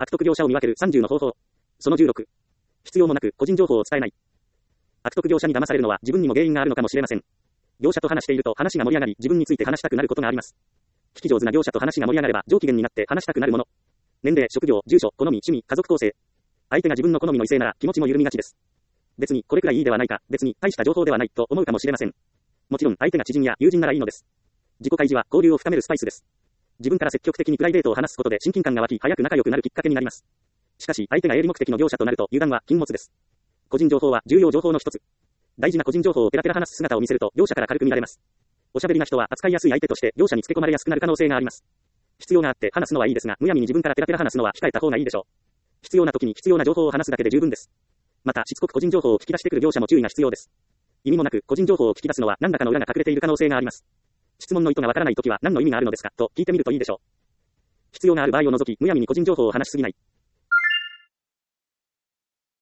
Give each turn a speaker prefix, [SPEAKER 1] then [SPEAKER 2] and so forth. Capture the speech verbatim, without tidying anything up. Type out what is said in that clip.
[SPEAKER 1] 悪徳業者を見分けるさんじゅうの方法。そのじゅうろく。必要もなく個人情報を伝えない。悪徳業者に騙されるのは自分にも原因があるのかもしれません。業者と話していると話が盛り上がり、自分について話したくなることがあります。聞き上手な業者と話が盛り上がれば上機嫌になって話したくなるもの。年齢、職業、住所、好み、趣味、家族構成。相手が自分の好みの異性なら気持ちも緩みがちです。別にこれくらいいいではないか、別に大した情報ではないと思うかもしれません。もちろん相手が知人や友人ならいいのです。自己開示は交流を深めるスパイスです。自分から積極的にプライベートを話すことで親近感が湧き、早く仲良くなるきっかけになります。しかし相手が営利目的の業者となると油断は禁物です。個人情報は重要情報の一つ。大事な個人情報をペラペラ話す姿を見せると業者から軽く見られます。おしゃべりな人は扱いやすい相手として業者につけ込まれやすくなる可能性があります。必要があって話すのはいいですが、むやみに自分からペラペラ話すのは控えた方がいいでしょう。必要な時に必要な情報を話すだけで十分です。またしつこく個人情報を聞き出してくる業者も注意が必要です。意味もなく個人情報を聞き出すのは何らかの裏が隠れている可能性があります。質問の意図がわからないときは何の意味があるのですかと聞いてみるといいでしょう。必要がある場合を除きむやみに個人情報を話しすぎない。